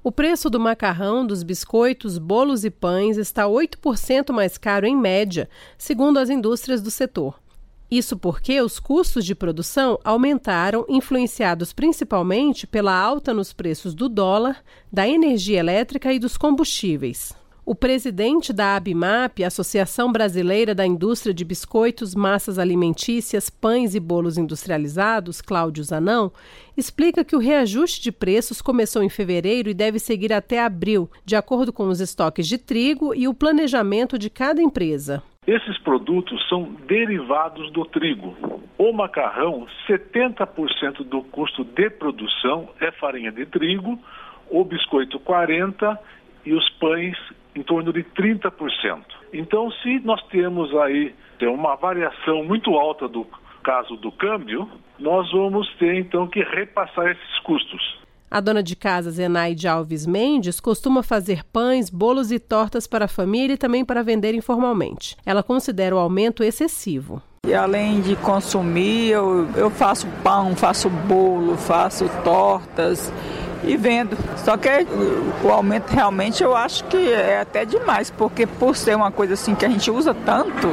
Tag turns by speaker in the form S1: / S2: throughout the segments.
S1: O preço do macarrão, dos biscoitos, bolos e pães está 8% mais caro em média, segundo as indústrias do setor. Isso porque os custos de produção aumentaram, influenciados principalmente pela alta nos preços do dólar, da energia elétrica e dos combustíveis. O presidente da ABIMAP, Associação Brasileira da Indústria de Biscoitos, Massas Alimentícias, Pães e Bolos Industrializados, Cláudio Zanão, explica que o reajuste de preços começou em fevereiro e deve seguir até abril, de acordo com os estoques de trigo e o planejamento de cada empresa.
S2: Esses produtos são derivados do trigo. O macarrão, 70% do custo de produção é farinha de trigo, o biscoito 40% e os pães em torno de 30%. Então, se nós temos aí uma variação muito alta do caso do câmbio, nós vamos ter então que repassar esses custos.
S1: A dona de casa Zenaide Alves Mendes costuma fazer pães, bolos e tortas para a família e também para vender informalmente. Ela considera o aumento excessivo.
S3: E além de consumir, eu faço pão, faço bolo, faço tortas e vendo. Só que o aumento realmente eu acho que é até demais, porque por ser uma coisa assim que a gente usa tanto,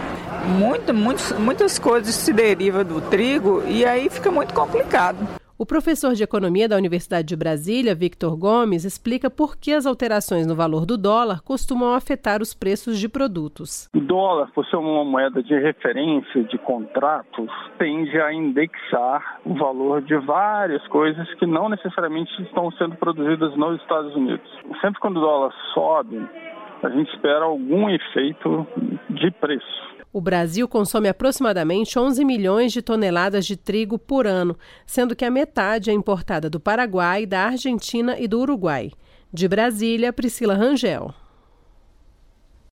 S3: muitas coisas se derivam do trigo e aí fica muito complicado.
S1: O professor de Economia da Universidade de Brasília, Victor Gomes, explica por que as alterações no valor do dólar costumam afetar os preços de produtos.
S4: O dólar, por ser uma moeda de referência de contratos, tende a indexar o valor de várias coisas que não necessariamente estão sendo produzidas nos Estados Unidos. Sempre quando o dólar sobe, a gente espera algum efeito de preço.
S1: O Brasil consome aproximadamente 11 milhões de toneladas de trigo por ano, sendo que a metade é importada do Paraguai, da Argentina e do Uruguai. De Brasília, Priscila Rangel.